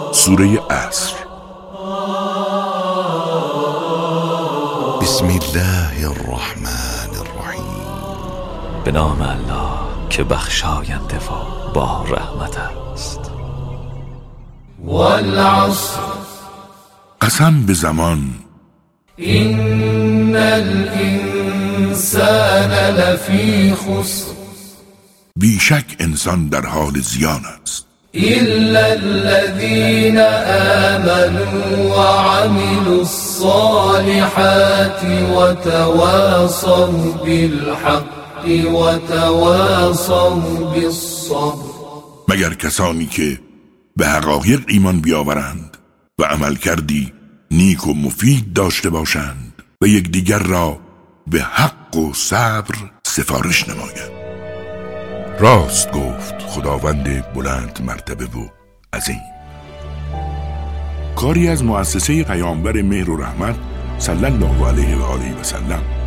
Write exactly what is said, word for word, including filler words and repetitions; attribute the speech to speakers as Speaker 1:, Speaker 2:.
Speaker 1: سوره عصر.
Speaker 2: بسم الله الرحمن الرحیم.
Speaker 3: به نام الله که بخشاینده و با رحمت است.
Speaker 4: والعصر،
Speaker 1: قسم به زمان.
Speaker 4: این الانسان لفی خسر،
Speaker 1: بیشک انسان در حال زیان است،
Speaker 4: الا الذین آمنوا وعملوا الصالحات وتواصوا بالحق وتواصوا بالصبر.
Speaker 1: مگر کسانی که به حقایق ایمان بیاورند و عمل کردی نیک و مفید داشته باشند و یکدیگر را به حق و صبر سفارش نمایند. راست گفت خداوند بلند مرتبه و عظیم. کاری از مؤسسه پیامبر مهر و رحمت صلی الله علیه و آله و سلم.